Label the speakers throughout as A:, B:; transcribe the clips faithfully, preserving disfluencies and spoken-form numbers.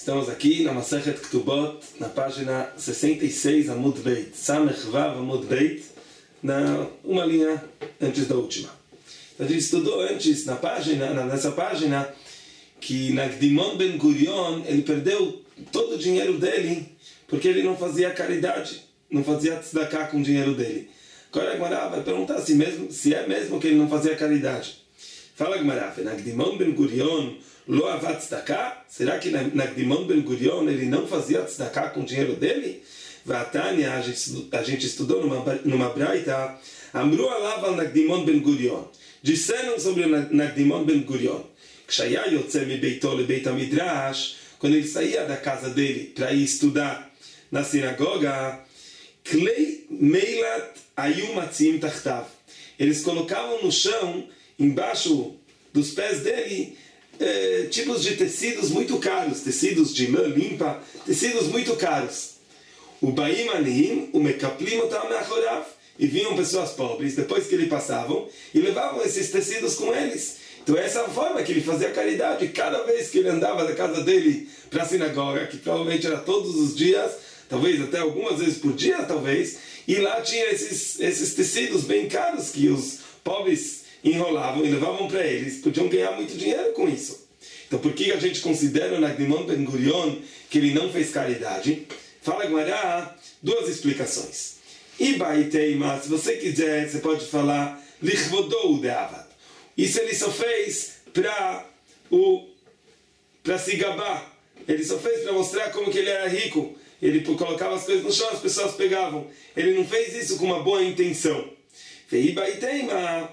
A: Estamos aqui na Masechet Ktubot, na página sessenta e seis, Amud Beit, Samech Vav Amud Beit, na uma linha antes da última. A gente estudou antes na página, nessa página, que Nagdimon Ben Gurion ele perdeu todo o dinheiro dele porque ele não fazia caridade, não fazia tzedakah com o dinheiro dele. Agora a Gemara vai perguntar se, mesmo, se é mesmo que ele não fazia caridade. Fala a Gemara, Nagdimon Ben Gurion lo avat tzedakah? Será que Nagdimon Ben Gurion ele não fazia tzedakah com o dinheiro dele? Vatania, a gente, a gente estudou numa, numa braita, Amru alav al Nagdimon Ben Gurion. Disseram sobre Nagdimon Ben Gurion. Kshaya yotze mi beito le beit midrash, quando ele saía da casa dele para ir estudar na sinagoga, klei meilat ayu matzim tachtav. Eles colocavam no chão, embaixo dos pés dele, eh, tipos de tecidos muito caros, tecidos de lã limpa, tecidos muito caros. O baim anim, o mekaplim otam meachorav. E vinham pessoas pobres, depois que ele passavam, e levavam esses tecidos com eles. Então essa é a forma que ele fazia caridade. Cada vez que ele andava da casa dele para a sinagoga, que provavelmente era todos os dias, talvez até algumas vezes por dia, talvez, e lá tinha esses, esses tecidos bem caros que os pobres enrolavam e levavam para eles. Podiam ganhar muito dinheiro com isso. Então por que a gente considera o Nagdimon Ben Gurion que ele não fez caridade? Fala Gemara, duas explicações. E Baiteima, se você quiser, você pode falar Lichvodou de Avad. Isso ele só fez para o para se gabar. Ele só fez para mostrar como que ele era rico. Ele colocava as coisas no chão, as pessoas pegavam. Ele não fez isso com uma boa intenção. E Baiteima.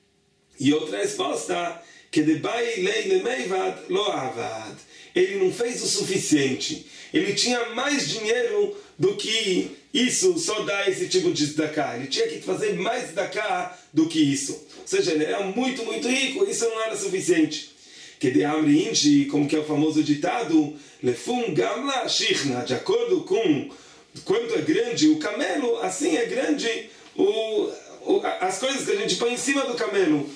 A: E outra resposta, que de Bailei Lemeivad lo Avad. Ele não fez o suficiente. Ele tinha mais dinheiro do que isso só dá esse tipo de tzedakah. Ele tinha que fazer mais tzedakah do que isso. Ou seja, ele era muito, muito rico. Isso não era suficiente. Que de Amri Inchi, como que é o famoso ditado, Lefum Gamla Shichna, de acordo com quanto é grande o camelo, assim é grande o, o, as coisas que a gente põe em cima do camelo.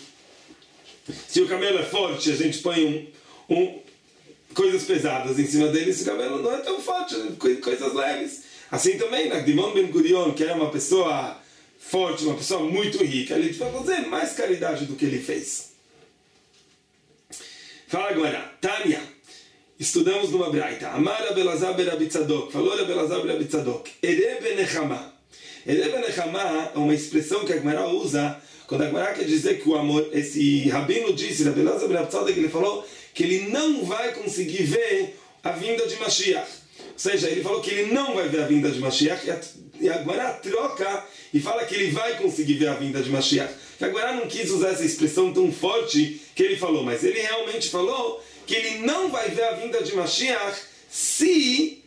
A: Se o camelo é forte, a gente põe um, um, coisas pesadas em cima dele. Se o camelo não é tão forte, coisas leves. Assim também, Nagdimon Ben Gurion, que era uma pessoa forte, uma pessoa muito rica, ele vai fazer mais caridade do que ele fez. Fala agora, Tânia, estudamos numa braita. Amar Abelazar ben Rabi Tzadok, falou Abelazar ben Rabi Tzadok, Ere benechama. Ere benechama é uma expressão que a Gemara usa, quando a Gemara quer dizer que o amor, esse rabino disse, Abelazar ben Rabi Tzadok, ele falou que ele não vai conseguir ver a vinda de Mashiach. Ou seja, ele falou que ele não vai ver a vinda de Mashiach, e a Gemara troca e fala que ele vai conseguir ver a vinda de Mashiach. A Gemara não quis usar essa expressão tão forte que ele falou, mas ele realmente falou que ele não vai ver a vinda de Mashiach se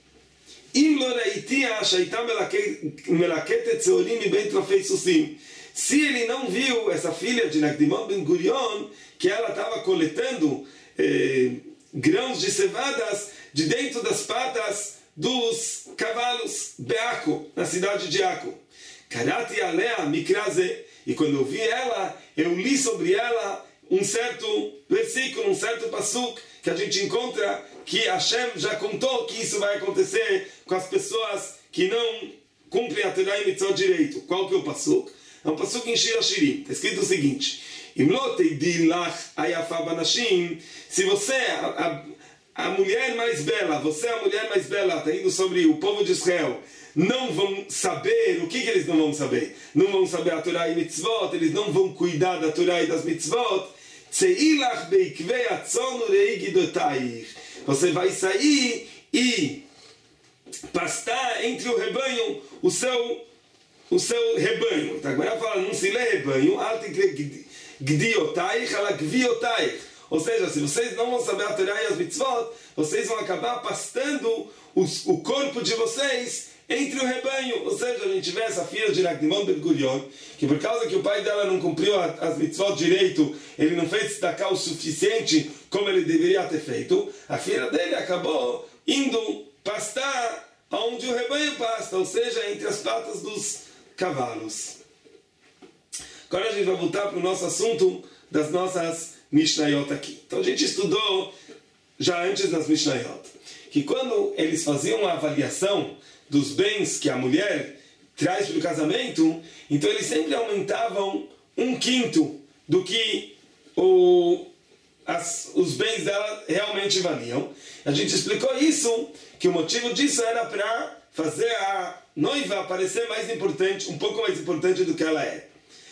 A: se ele não viu essa filha de Nagdimon Ben Gurion, que ela estava coletando eh, grãos de cevadas de dentro das patas dos cavalos Beaco, na cidade de Aco. Karati alea mikraze. E quando eu vi ela, eu li sobre ela um certo versículo, um certo pasuk, que a gente encontra que Hashem já contou que isso vai acontecer com as pessoas que não cumprem a Torá e Mitzvot direito. Qual que é o pasuk? É um pasuk em Shir Hashirim. Está escrito o seguinte: se você, a, a, a mulher mais bela, você é a mulher mais bela, está indo sobre o povo de Israel, não vão saber, o que, que eles não vão saber? Não vão saber a Torá e Mitzvot, eles não vão cuidar da Torá e das Mitzvot. Você vai sair e pastar entre o rebanho, o seu, o seu rebanho. Então, agora fala, não se lê rebanho, ou seja, se vocês não vão saber a Torá e as Mitzvot, vocês vão acabar pastando os, o corpo de vocês entre o rebanho. Ou seja, a gente vê essa filha de Nagdimon Ben Gurion, que por causa que o pai dela não cumpriu as mitzvot direito, ele não fez destacar o suficiente como ele deveria ter feito, a filha dele acabou indo pastar onde o rebanho pasta, ou seja, entre as patas dos cavalos. Agora a gente vai voltar para o nosso assunto das nossas Mishnayot aqui. Então a gente estudou já antes nas Mishnayot que quando eles faziam a avaliação dos bens que a mulher traz para o casamento, então eles sempre aumentavam um quinto do que o, as, os bens dela realmente valiam. A gente explicou isso, que o motivo disso era para fazer a noiva parecer mais importante, um pouco mais importante do que ela é.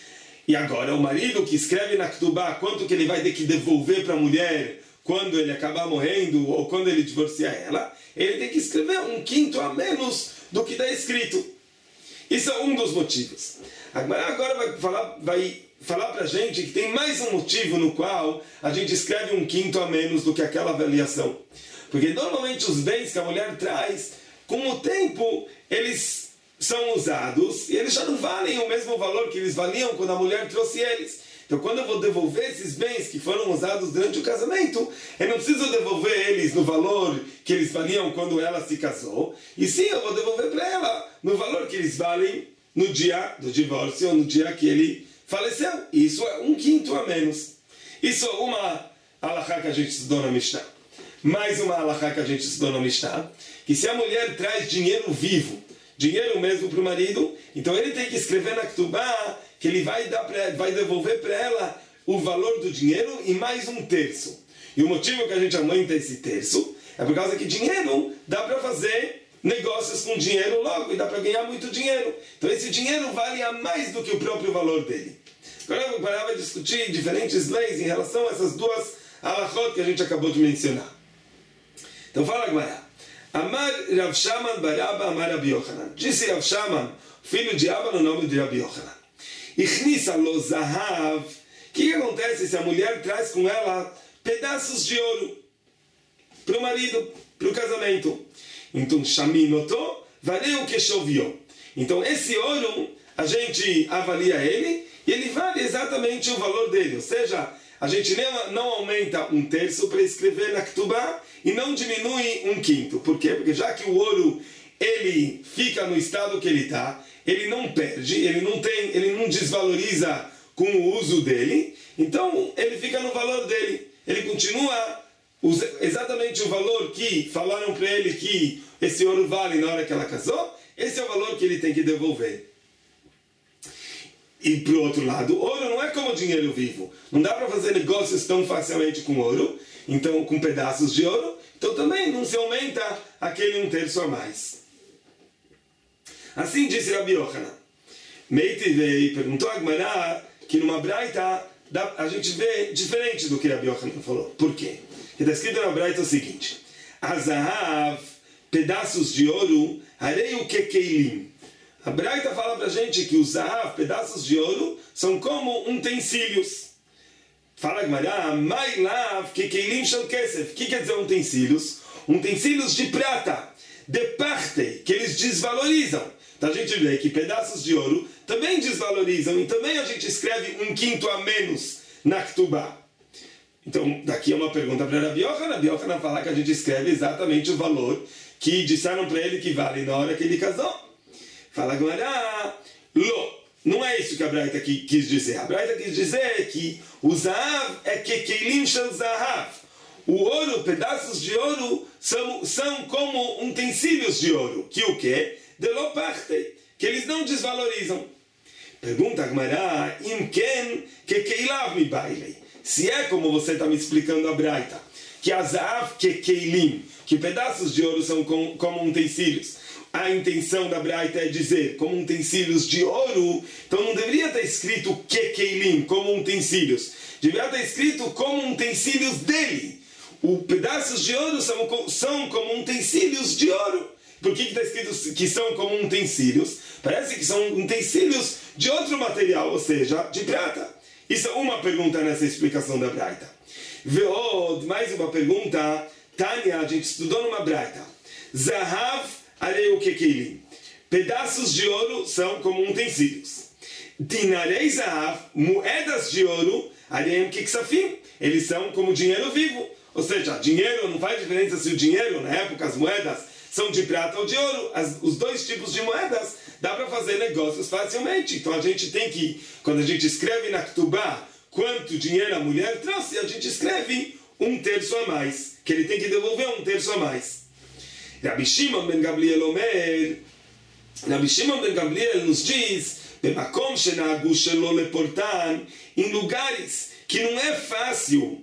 A: E agora o marido que escreve na Ketubá quanto que ele vai ter que devolver para a mulher quando ele acabar morrendo ou quando ele divorciar ela, ele tem que escrever um quinto a menos do que está escrito. Isso é um dos motivos. Agora vai falar, vai falar para a gente que tem mais um motivo no qual a gente escreve um quinto a menos do que aquela avaliação. Porque normalmente os bens que a mulher traz, com o tempo, eles são usados e eles já não valem o mesmo valor que eles valiam quando a mulher trouxe eles. Então, quando eu vou devolver esses bens que foram usados durante o casamento, eu não preciso devolver eles no valor que eles valiam quando ela se casou, e sim, eu vou devolver para ela no valor que eles valem no dia do divórcio ou no dia que ele faleceu. Isso é um quinto a menos. Isso é uma halachá que a gente estudou na Mishnah. Mais uma halachá que a gente estudou na Mishnah, que se a mulher traz dinheiro vivo, dinheiro mesmo para o marido, então ele tem que escrever na Ketubá que ele vai, dar pra, vai devolver para ela o valor do dinheiro e mais um terço. E o motivo que a gente aumenta esse terço é por causa que dinheiro dá para fazer negócios com dinheiro logo e dá para ganhar muito dinheiro. Então esse dinheiro vale a mais do que o próprio valor dele. Agora eu vou parar para discutir diferentes leis em relação a essas duas halachot que a gente acabou de mencionar. Então fala agora. Amar Rav Shaman Baraba Amar Rabi Yochanan. Disse Rav Shaman, filho de Abba, no nome de Rabi Yochanan. Ichnisa lo zahav. O que, que acontece se a mulher traz com ela pedaços de ouro para o marido, para o casamento? Então, shaminoto, valeu que choveu. Então, esse ouro, a gente avalia ele e ele vale exatamente o valor dele. Ou seja, a gente não, não aumenta um terço para escrever na Ketubá e não diminui um quinto. Por quê? Porque já que o ouro ele fica no estado que ele está, ele não perde, ele não tem, ele não desvaloriza com o uso dele, então ele fica no valor dele. Ele continua exatamente o valor que falaram para ele que esse ouro vale na hora que ela casou, esse é o valor que ele tem que devolver. E para o outro lado, ouro não é como dinheiro vivo. Não dá para fazer negócios tão facilmente com ouro, então com pedaços de ouro, então também não se aumenta aquele um terço a mais. Assim disse Rabi Yochanan. Meitivei perguntou a Gemara que numa braita a gente vê diferente do que Rabi Yochanan falou. Por quê? Porque está escrito na braita o seguinte: Azahav, pedaços de ouro, harei que keilim. A braita fala para a gente que os zahav, pedaços de ouro, são como utensílios. Fala a Gemara, mailav que keilim shel kesef. O que quer dizer utensílios? Utensílios de prata, de parte, que eles desvalorizam. Então a gente vê que pedaços de ouro também desvalorizam e também a gente escreve um quinto a menos na Ketubá. Então daqui é uma pergunta para Rabi Yochanan. Rabi Yochanan fala que a gente escreve exatamente o valor que disseram para ele que vale na hora que ele casou. Fala agora, lo, não é isso que a Braita quis dizer. A Braita quis dizer que o zahav é que keilim shel zahav. O ouro, pedaços de ouro, são, são como utensílios de ouro. Que o quê? De lo parte, que eles não desvalorizam. Pergunta a Gemara, im ken que keilav mi bailei. Se é como você está me explicando a Braita, que a zahav que keilim, que pedaços de ouro são como, como utensílios. A intenção da Braita é dizer como utensílios de ouro, então não deveria estar escrito que keilim, como utensílios. Deveria estar escrito como utensílios dele. Os pedaços de ouro são, são como utensílios de ouro. Por que está escrito que são como utensílios? Parece que são utensílios de outro material, ou seja, de prata. Isso é uma pergunta nessa explicação da Braita. Veod, mais uma pergunta. Tânia, a gente estudou numa Braita. Zahav arei keilim. Pedaços de ouro são como utensílios. Dinarei zahav, moedas de ouro, arei keksafim. Eles são como dinheiro vivo. Ou seja, dinheiro, não faz diferença se o dinheiro, na época, as moedas são de prata ou de ouro. As, os dois tipos de moedas dá para fazer negócios facilmente. Então a gente tem que, quando a gente escreve na Ketubá quanto dinheiro a mulher trouxe, a gente escreve um terço a mais, que ele tem que devolver um terço a mais. Rabi Shimon ben Gamliel Omer, Rabi Shimon ben Gamliel nos diz, Bemakom shenagu shelo leportan, em lugares que não é fácil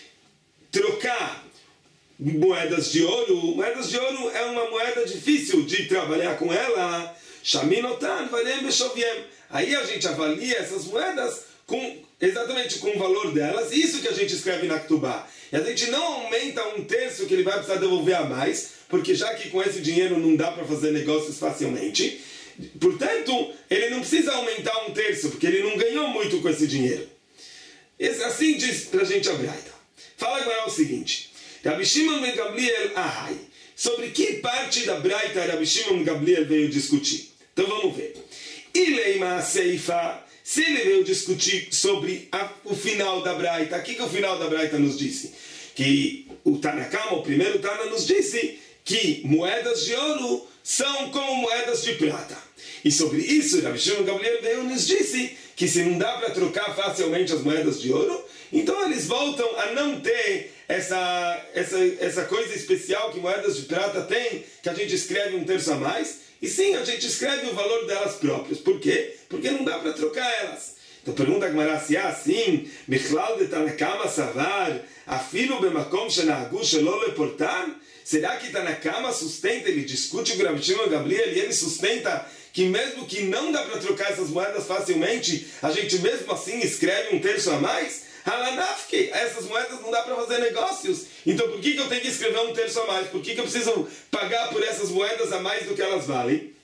A: trocar moedas de ouro. Moedas de ouro é uma moeda difícil de trabalhar com ela. Shaminotan valem beshoviem. Aí a gente avalia essas moedas com, exatamente com o valor delas. Isso que a gente escreve na Ktubá. E a gente não aumenta um terço que ele vai precisar devolver a mais, porque já que com esse dinheiro não dá para fazer negócios facilmente, portanto, ele não precisa aumentar um terço, porque ele não ganhou muito com esse dinheiro. Esse, assim diz pra gente a Braita. Fala agora o seguinte: Rabi Shimon ben Gamliel Ahai. Sobre que parte da Braita Rabi Shimon ben Gamliel veio discutir? Então vamos ver. Ileima Seifa. Se ele veio discutir sobre a, o final da Braita, o que, que o final da Braita nos disse? Que o Tanakama, o primeiro Tana, nos disse que moedas de ouro são como moedas de prata. E sobre isso, Rabi Shimon ben Gamliel veio nos disse que se não dá para trocar facilmente as moedas de ouro, então eles voltam a não ter essa, essa, essa coisa especial que moedas de prata têm, que a gente escreve um terço a mais, e sim, a gente escreve o valor delas próprias. Por quê? Porque não dá para trocar elas. Então pergunta a Gemara se é assim, Michlal de Tanakama Savar, Afilo Bemakom Shenagu Shelo Leportan? Será que Tanakama sustenta, ele discute com Rabi Shimon ben Gamliel e ele sustenta que mesmo que não dá para trocar essas moedas facilmente, a gente mesmo assim escreve um terço a mais? Halanafke, essas moedas não dá para fazer negócios. Então por que, que eu tenho que escrever um terço a mais? Por que, que eu preciso pagar por essas moedas a mais do que elas valem?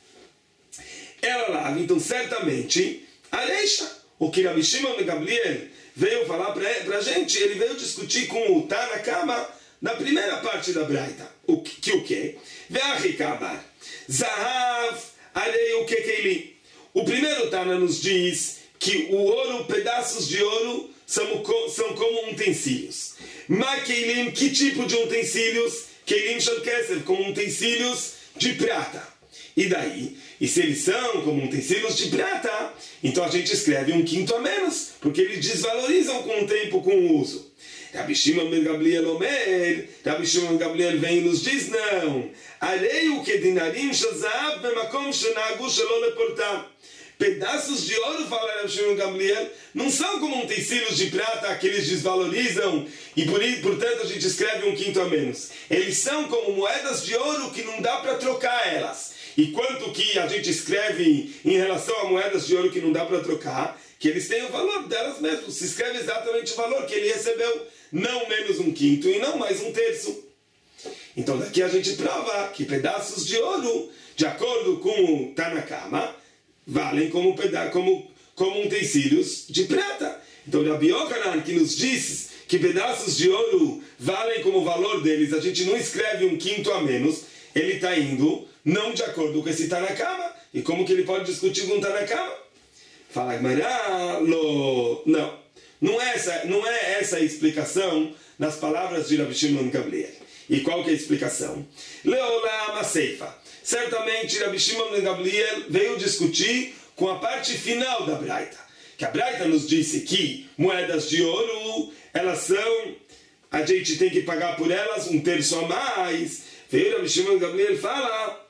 A: Ela lá, então certamente, Areisha, o que Rabi Shimon ben Gamliel veio falar para a gente, ele veio discutir com o Tanakama na primeira parte da Braita. O que, que o quê? Ve'achikabar, Zahav, Arei o Kekeli. O primeiro Tana nos diz que o ouro, pedaços de ouro, são, são como utensílios. Makeilim, que tipo de utensílios? Keilim shel kesef, como utensílios de prata. E daí? E se eles são como utensílios de prata, então a gente escreve um quinto a menos, porque eles desvalorizam com o tempo, com o uso. Rabi Shimon ben Gamliel Omer, Rabi Shimon ben Gamliel vem e nos diz, não. Arei que dinarim shel zahav bemakom shenagu shelo leportam. Pedaços de ouro, fala Rabi Shimon ben Gamliel, não são como utensílios de prata que eles desvalorizam e por, portanto a gente escreve um quinto a menos. Eles são como moedas de ouro que não dá para trocar elas. E quanto que a gente escreve em relação a moedas de ouro que não dá para trocar, que eles têm o valor delas mesmas. Se escreve exatamente o valor que ele recebeu, não menos um quinto e não mais um terço. Então daqui a gente prova que pedaços de ouro, de acordo com o Tanakama, valem como, peda como, como utensílios de prata. Então Rabi Yochanan, que nos diz que pedaços de ouro valem como o valor deles, a gente não escreve um quinto a menos, ele está indo não de acordo com esse Tanakama. E como que ele pode discutir com o Tanakama? Fala Gemara, não, não é, essa, não é essa a explicação nas palavras de Rabi Shimon ben Gamliel. E qual que é a explicação? Leolam Aseifa. Certamente Rabi Shimon ben Gamliel veio discutir com a parte final da Braita. Que a Braita nos disse que moedas de ouro, elas são, a gente tem que pagar por elas um terço a mais. Veio Rabi Shimon ben Gamliel fala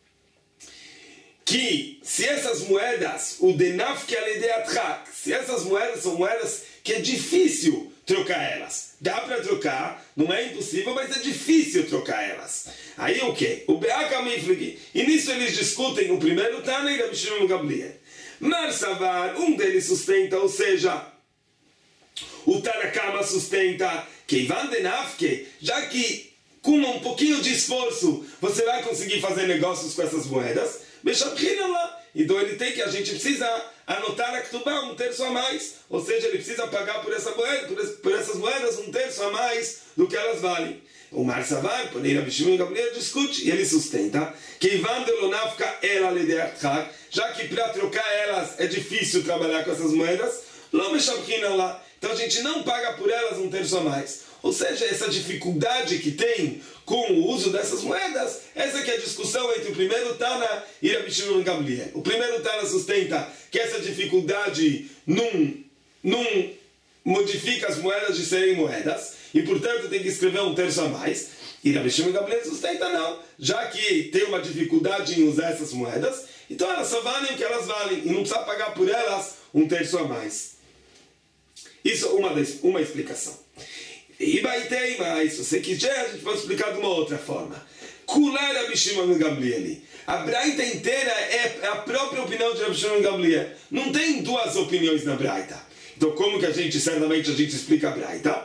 A: que se essas moedas, o denaf que aledeatrak, se essas moedas são moedas que é difícil trocar elas. Dá para trocar, não é impossível, mas é difícil trocar elas. Aí o que? O Be'aka Mifligi. E nisso eles discutem o primeiro Tana e Rabi Shimon ben Gamliel. Marsavar, um deles sustenta, ou seja, o Tanakama sustenta que Ivan denafke, já que com um pouquinho de esforço você vai conseguir fazer negócios com essas moedas, então ele tem que, a gente precisa anotar na Ktubá um terço a mais, ou seja, ele precisa pagar por, essa moeda, por, esse, por essas moedas um terço a mais do que elas valem. O Mar Savar, porém Rabi Shimon ben Gamliel discute e ele sustenta que Ivan delonafka ela ledeatrak, já que para trocar elas é difícil trabalhar com essas moedas, então a gente não paga por elas um terço a mais. Ou seja, essa dificuldade que tem com o uso dessas moedas, essa que é a discussão entre o primeiro Tana e Rabi Shimon ben Gamliel. O primeiro Tana sustenta que essa dificuldade não, não modifica as moedas de serem moedas, e portanto tem que escrever um terço a mais. E Rabi Shimon Gamliel sustenta não. Já que tem uma dificuldade em usar essas moedas, então elas só valem o que elas valem. E não precisa pagar por elas um terço a mais. Isso é uma, uma explicação. E vai ter mais. Se você quiser, a gente pode explicar de uma outra forma. Kular Rabi Shimon Gamliel. A Braita inteira é a própria opinião de Rabi Shimon Gamliel. Não tem duas opiniões na Braita. Então como que a gente, certamente, a gente explica a Braita?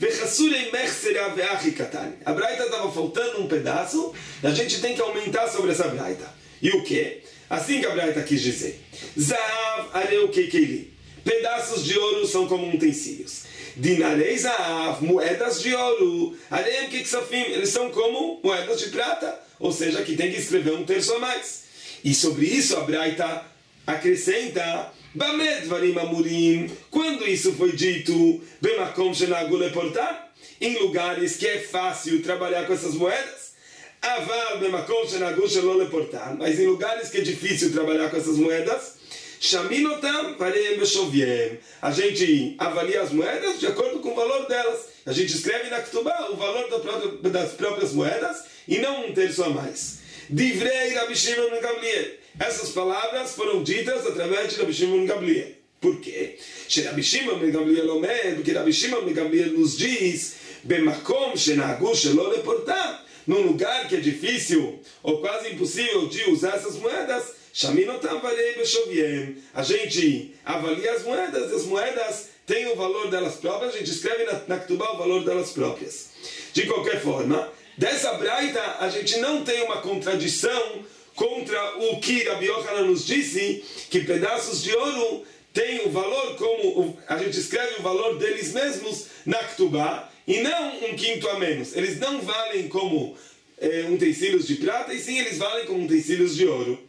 A: A Braita estava faltando um pedaço, e a gente tem que aumentar sobre essa Braita. E o que? Assim que a Braita quis dizer. Zahav areu keikeli. Pedaços de ouro são como utensílios. Dinarei zahav, moedas de ouro. Areim keksafim, eles são como moedas de prata. Ou seja, que tem que escrever um terço a mais. E sobre isso a Braita acrescenta: Bamed varim amurim. Quando isso foi dito, bemakom shenagu leportar, em lugares que é fácil trabalhar com essas moedas. Aval bemakom shenagu shelo leportar, mas em lugares que é difícil trabalhar com essas moedas, shaminotam varim beshoviem. A gente avalia as moedas de acordo com o valor delas. A gente escreve na Ketubá o valor das próprias moedas e não um terço a mais. Divrei Rabi Shimon Gamliel. Essas palavras foram ditas através de Rabi Shimon Gamliel. Por quê? Rabi Shimon Gamliel omer, porque Rabi Shimon Gamliel nos diz: Bemakom shenagu shelo leportar, num lugar que é difícil ou quase impossível de usar essas moedas, shaminotam varei beshoviem. A gente avalia as moedas, e as moedas têm o valor delas próprias, a gente escreve na, na Ketubá o valor delas próprias. De qualquer forma, dessa Braita a gente não tem uma contradição contra o que Rabi Yochanan nos disse, que pedaços de ouro têm o valor como a gente escreve o valor deles mesmos na Ketubá, e não um quinto a menos. Eles não valem como é, utensílios de prata, e sim eles valem como utensílios de ouro.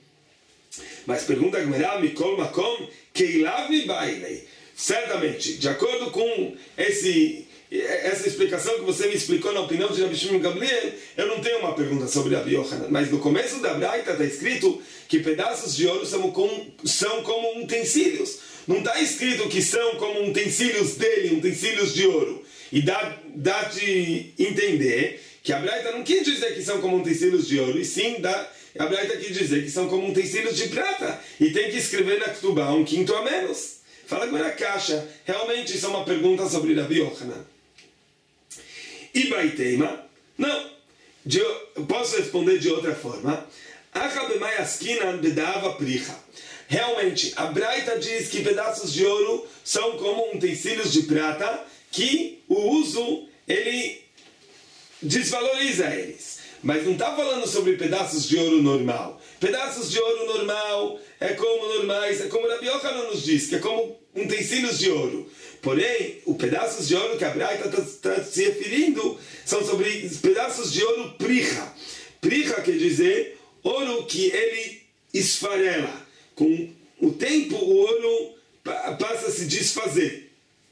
A: Mas pergunta a Gemara: Mikol Makom Keilav Mi Bailei. Certamente, de acordo com esse, essa explicação que você me explicou na opinião de Rabi Shimon Gamliel, eu não tenho uma pergunta sobre Rabi Yochanan. Mas no começo da Braita está escrito que pedaços de ouro são como, são como utensílios. Não está escrito que são como utensílios dele, utensílios de ouro. E dá, dá de entender que a Braita não quis dizer que são como utensílios de ouro, e sim dá, a Braita quis dizer que são como utensílios de prata. E tem que escrever na Ketubá um quinto a menos. Fala com a caixa. Realmente isso é uma pergunta sobre Rabi Yochanan. E Baiteima? Não. De, eu posso responder de outra forma. Realmente, a Braita diz que pedaços de ouro são como utensílios de prata, que o uso, ele desvaloriza eles. Mas não está falando sobre pedaços de ouro normal. Pedaços de ouro normal é como normais, é como Rabi Yochanan nos diz, que é como utensílios de ouro. Porém, os pedaços de ouro que a Braita está tá se referindo são sobre pedaços de ouro pricha. Pricha quer dizer ouro que ele esfarela. Com o tempo, o ouro passa a se desfazer.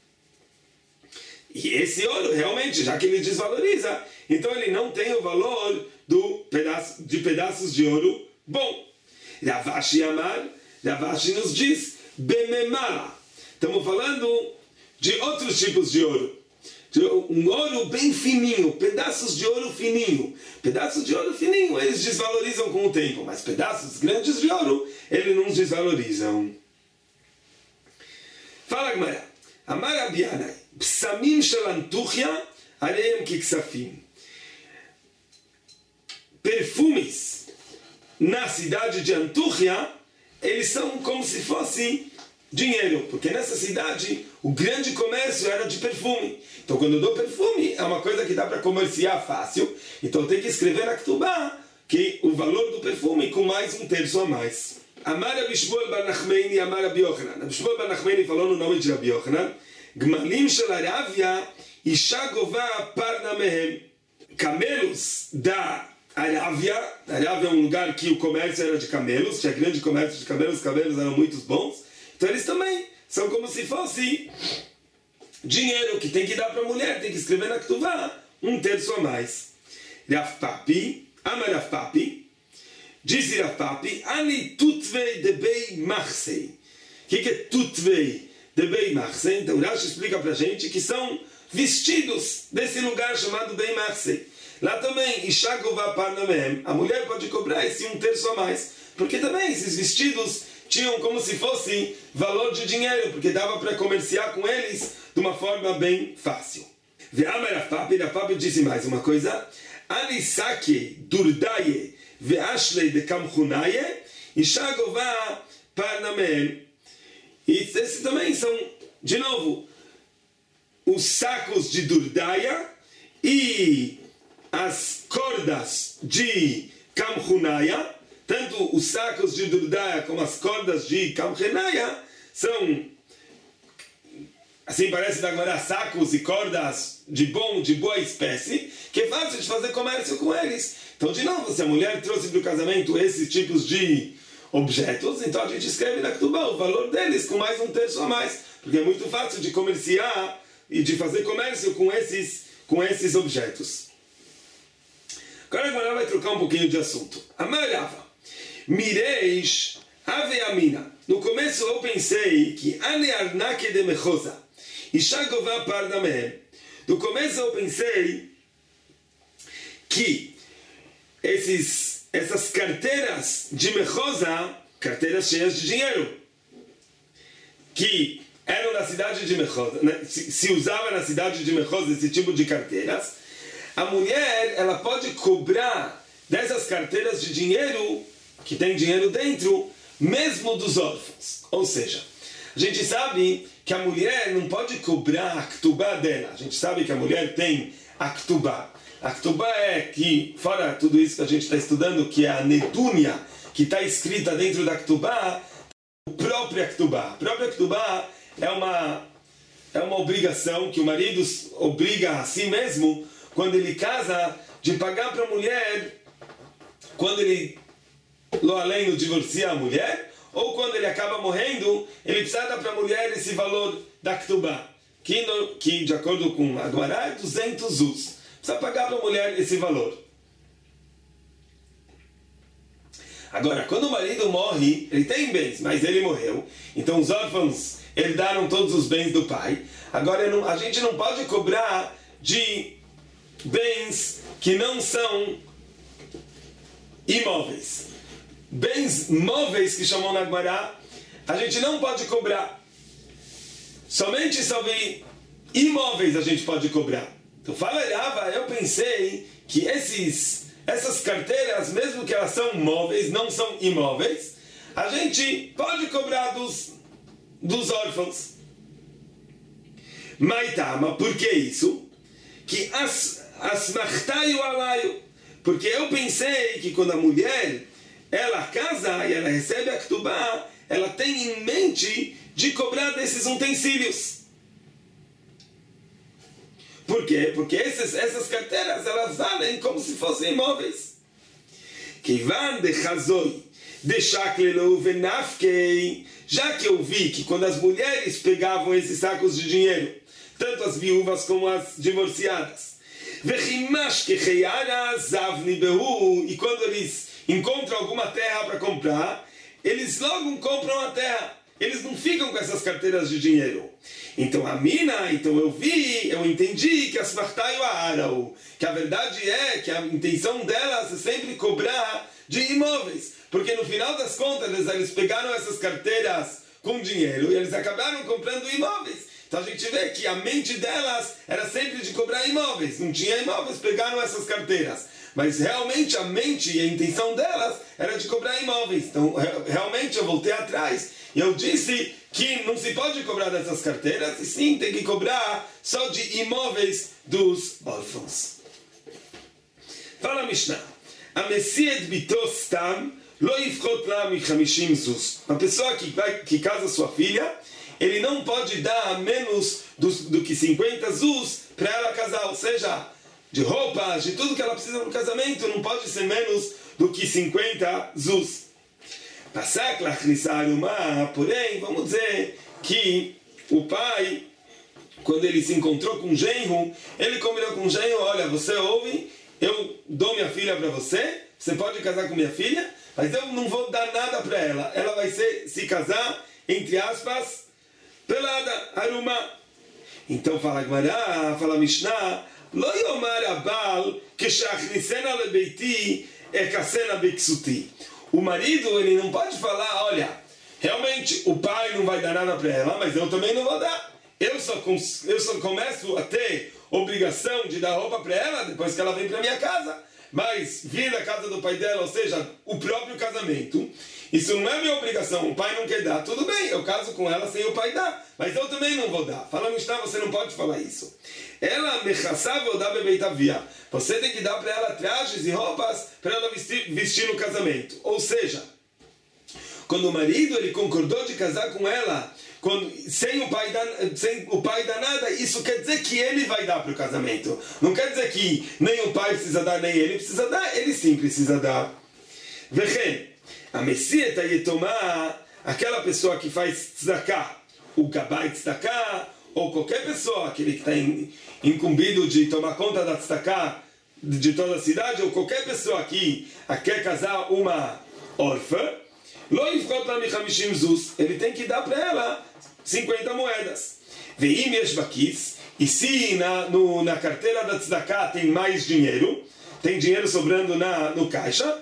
A: E esse ouro, realmente, já que ele desvaloriza, então ele não tem o valor do pedaço, de pedaços de ouro bom. Ravashi Amar, Ravashi nos diz, Bememala. Estamos falando de outros tipos de ouro. De um ouro bem fininho, pedaços de ouro fininho. Pedaços de ouro fininho, eles desvalorizam com o tempo, mas pedaços grandes de ouro, eles não desvalorizam. Fala, Gemara. Amar Abianai, Psamim shel Antuchia, areim kiksafim. Perfumes na cidade de Antuchia, eles são como se fosse dinheiro, porque nessa cidade o grande comércio era de perfume. Então quando eu dou perfume é uma coisa que dá para comerciar fácil, então eu tenho que escrever na Ketubá que o valor do perfume com mais um terço a mais. Amar Rabi Shmuel bar Nachmani, Amar Rabi Yochanan. Rabi Shmuel bar Nachmani falou no nome de Rabi Yochanan: Gmalim shel Aravia, isha gova parna mehem. Camelos da Arábia, Arábia é um lugar que o comércio era de camelos, tinha grande comércio de camelos, os camelos eram muito bons, então eles também são como se fosse dinheiro que tem que dar para a mulher, tem que escrever na Ketubá um terço a mais. Rav Papi, Amar Rav Papi, disse Rav Papi, Ani tutvei debei machsei. O que, que é tutvei debei machsei? Então Rashi explica para a gente que são vestidos desse lugar chamado Bei Machsei. Lá também, Isha Gová Parnamem, a mulher pode cobrar esse um terço a mais. Porque também esses vestidos tinham como se fosse valor de dinheiro, porque dava para comerciar com eles de uma forma bem fácil. Ve'amar Rafabi, Rafabi disse mais uma coisa. Anisake durdaye ve'ashlei de kamchunaye, Isha Gová Parnamem. E esses também são, de novo, os sacos de Durdaya e as cordas de Kamchunaya, tanto os sacos de Durdaya como as cordas de Kamchunaya, são, assim parece da agora, sacos e cordas de bom, de boa espécie, que é fácil de fazer comércio com eles. Então, de novo, se a mulher trouxe para o casamento esses tipos de objetos, então a gente escreve na Ketubá o valor deles com mais um terço a mais, porque é muito fácil de comerciar e de fazer comércio com esses, com esses objetos. Agora a Gemara vai trocar um pouquinho de assunto. Amarava, mireish ave amina. No começo eu pensei que ane arnake de mechosa, isha gová parnameh. No começo eu pensei que esses essas carteiras de mechosa, carteiras cheias de dinheiro, que eram na cidade de Mechosa, né? se, se usava na cidade de Mechosa esse tipo de carteiras, a mulher ela pode cobrar dessas carteiras de dinheiro, que tem dinheiro dentro, mesmo dos órfãos. Ou seja, a gente sabe que a mulher não pode cobrar a Ketubá dela. A gente sabe que a mulher tem a Ketubá. A Ketubá é que, fora tudo isso que a gente está estudando, que é a Netúnia, que está escrita dentro da Ketubá, a própria Ketubá. A própria Ketubá é uma, é uma obrigação que o marido obriga a si mesmo, quando ele casa, de pagar para a mulher, quando ele, lo além, divorcia a mulher, ou quando ele acaba morrendo, ele precisa dar para a mulher esse valor da Ketubá, que, no, que de acordo com a Gemara é duzentos zuz. Precisa pagar para a mulher esse valor. Agora, quando o marido morre, ele tem bens, mas ele morreu. Então os órfãos herdaram todos os bens do pai. Agora a gente não pode cobrar de bens que não são imóveis. Bens móveis, que chamam na Gemara, a gente não pode cobrar. Somente sobre imóveis a gente pode cobrar. Então fala Rava, eu pensei que esses, essas carteiras, mesmo que elas são móveis, não são imóveis, a gente pode cobrar dos, dos órfãos. Maitama, por que isso? Que as asmachtayu alayu. Porque eu pensei que quando a mulher ela casa e ela recebe a Ketubá, ela tem em mente de cobrar desses utensílios. Por quê? Porque esses, essas carteiras elas valem como se fossem imóveis. Kivan de chazoi de shaklelu venafkei. Já que eu vi que quando as mulheres pegavam esses sacos de dinheiro, tanto as viúvas como as divorciadas, vechimash kecheyara zavni behu, e quando eles encontram alguma terra para comprar, eles logo compram a terra. Eles não ficam com essas carteiras de dinheiro. Então a mina, então eu vi, eu entendi que as fartaio arau, que a verdade é que a intenção delas é sempre cobrar de imóveis, porque no final das contas eles, eles pegaram essas carteiras com dinheiro e eles acabaram comprando imóveis. Então a gente vê que a mente delas era sempre de cobrar imóveis. Não tinha imóveis, pegaram essas carteiras. Mas realmente a mente e a intenção delas era de cobrar imóveis. Então realmente eu voltei atrás e eu disse que não se pode cobrar dessas carteiras, e sim tem que cobrar só de imóveis dos órfãos. Fala Mishnah. A Messied bitos tam lo yifchot la mi chamishim zuz. Uma pessoa que, vai, que casa sua filha, ele não pode dar menos do, do que cinquenta zuz para ela casar, ou seja, de roupas, de tudo que ela precisa no casamento, não pode ser menos do que cinquenta zuz. Passak lachnissar uma, porém, vamos dizer que o pai, quando ele se encontrou com o genro, ele combinou com o genro, olha, você ouve, eu dou minha filha para você, você pode casar com minha filha, mas eu não vou dar nada para ela, ela vai ser, se casar, entre aspas, pelada, aruma. Então fala Gemara, fala Mishnah, לא יאמר הבעל כשאכניסנה לביתי אכסנה בכסותי. O marido, ele não pode falar, olha, realmente o pai não vai dar nada para ela, mas eu também não vou dar. Eu só, eu só começo a ter obrigação de dar roupa para ela depois que ela vem para minha casa. Mas vir da casa do pai dela, ou seja, o próprio casamento, isso não é minha obrigação, o pai não quer dar, tudo bem, eu caso com ela sem o pai dar, mas eu também não vou dar. Fala, Mishnah, você não pode falar isso. Ela mechassava ou dá bebeitavia. Você tem que dar para ela trajes e roupas para ela vestir, vestir no casamento. Ou seja, quando o marido ele concordou de casar com ela, quando, sem, o pai dar, sem o pai dar nada, isso quer dizer que ele vai dar para o casamento. Não quer dizer que nem o pai precisa dar, nem ele precisa dar, ele sim precisa dar. Vechen, a Messieta Yetomá, aquela pessoa que faz tzedakah, o gabai tzedakah, ou qualquer pessoa, aquele que está incumbido de tomar conta da tzedakah de toda a cidade, ou qualquer pessoa que quer casar uma órfã, ele tem que dar para ela cinquenta moedas. Veim yesh bakis, e se na, no, na carteira da tzedakah tem mais dinheiro, tem dinheiro sobrando na, no caixa,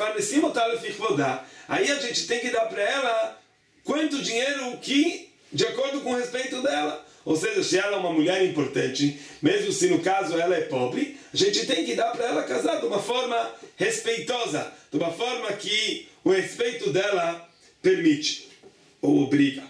A: aí a gente tem que dar para ela quanto dinheiro que, de acordo com o respeito dela. Ou seja, se ela é uma mulher importante, mesmo se no caso ela é pobre, a gente tem que dar para ela casar de uma forma respeitosa, de uma forma que o respeito dela permite ou obriga.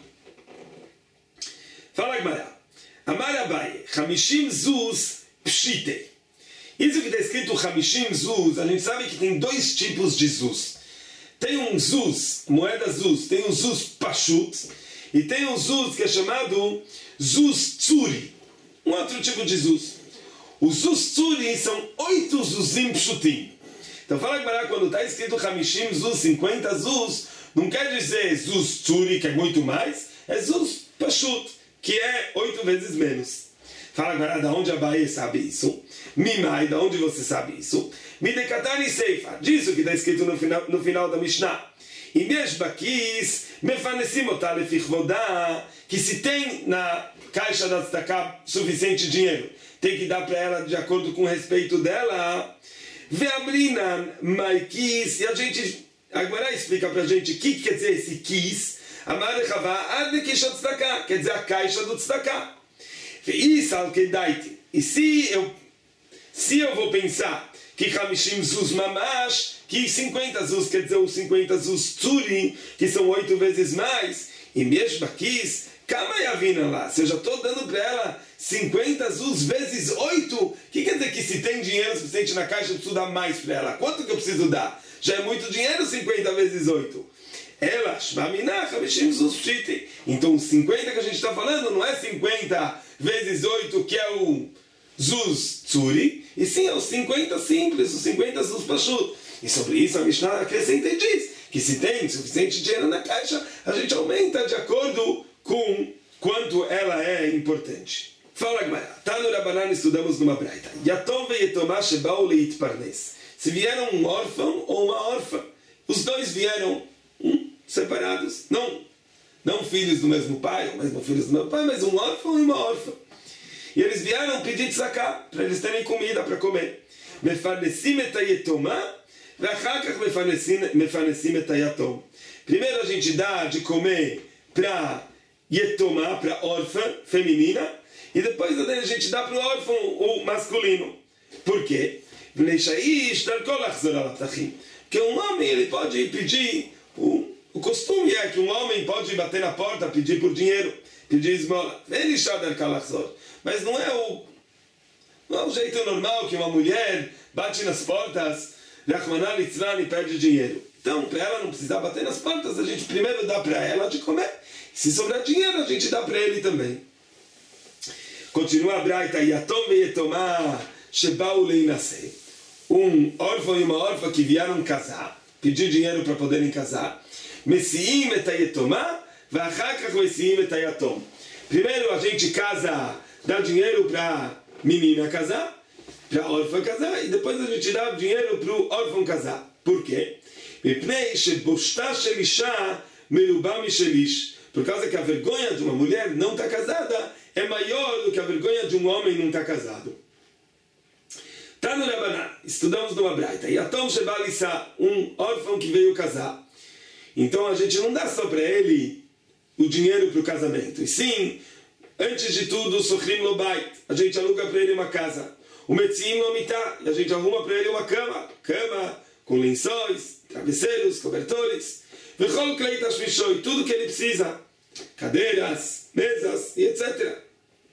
A: Fala, Gemara. Amar Abaye, Hamishim Zuz Pshite. Isso que está escrito Hamishim Zuz, a gente sabe que tem dois tipos de Zuz. Tem um Zuz, moeda Zuz, tem um Zuz Pashut, e tem um Zuz que é chamado Zuz Tsuri, um outro tipo de Zuz. Os Zuz Tsuri são oito Zuzim Pshutim. Então fala que quando está escrito Hamishim Zuz, cinquenta Zuz, não quer dizer Zuz Tsuri, que é muito mais, é Zuz Pashut, que é oito vezes menos. Fala agora, da onde a Bahia sabe isso? Mimai, da onde você sabe isso? Midekatani Seifa, diz o que está escrito no final, no final da Mishnah. Im yesh bakis, mefanesim otah lefi chvodah, que se tem na caixa da tzedakah suficiente dinheiro, tem que dar para ela de acordo com o respeito dela. Ve'amrinan maikis, e a gente, agora explica para a gente o que quer dizer esse kis. Amar lechavah ad lekishot tzedakah, quer dizer a caixa do tzedakah. Ve'isal kedaiti, e se eu, se eu vou pensar que Hamishim Zuz Mamash, que cinquenta Zuz quer dizer os cinquenta Zuz Tsuri, que são oito vezes mais, e mesmo aqui, Kama Yavina lá, se eu já estou dando para ela cinquenta Zuz vezes oito, o que quer dizer que se tem dinheiro suficiente na caixa eu preciso dar mais para ela? Quanto que eu preciso dar? Já é muito dinheiro, cinquenta vezes oito. Ela, Shmaminah, Hamishim Zuz Pshiti. Então cinquenta que a gente está falando não é cinquenta vezes oito, que é o Zuz Tsuri, e sim, é os cinquenta simples, os cinquenta Zuz Pashut. E sobre isso a Mishnah acrescenta e diz que se tem suficiente dinheiro na caixa, a gente aumenta de acordo com quanto ela é importante. Fala, Gemara. Tanu Rabanan, estudamos numa braita. Yatom ve'yetomah sheba'u leitparnes. Se vieram um órfão ou uma órfã, os dois vieram um, separados, não, não filhos do mesmo pai, ou mesmo filhos do meu pai, mas um órfão e uma órfã. E eles vieram pedir tzedakah, para eles terem comida para comer. Mefanesim et hayetomah, ve'achar kach mefanesim et hayatom. Primeiro a gente dá de comer para yetomah, para órfã feminina, e depois a gente dá para o órfão o masculino. Por quê? Porque um homem ele pode pedir, o, o costume é que um homem pode bater na porta, pedir por dinheiro, pedir esmola. Mas não é o, não é o jeito normal que uma mulher bate nas portas, e pede dinheiro. Então, para ela não precisar bater nas portas, a gente primeiro dá para ela de comer. Se sobrar dinheiro, a gente dá para ele também. Continua a braita, Yatom ve'yetomah sheba'u leinaseh. Um órfão e uma órfã que vieram casar, pedir dinheiro para poderem casar. Mesiim et hayetomah, ve'achar kach mesiim et hayatom. Primeiro a gente casa, dá dinheiro para a menina casar, para a órfã casar, e depois a gente dá dinheiro para o órfão casar. Por quê? Por causa que a vergonha de uma mulher não estar casada é maior do que a vergonha de um homem não estar casado. Tá no Rabanan, estudamos numa braita. Yatom Shebalissa, um órfão que veio casar. Então a gente não dá só para ele o dinheiro para o casamento. E sim, antes de tudo, Sochrim lo bait. A gente aluga para ele uma casa. O Metzim lo mitá. E a gente arruma para ele uma cama. Cama com lençóis, travesseiros, cobertores. Vechol klei tashmishoi. Tudo que ele precisa. Cadeiras, mesas e etcétera.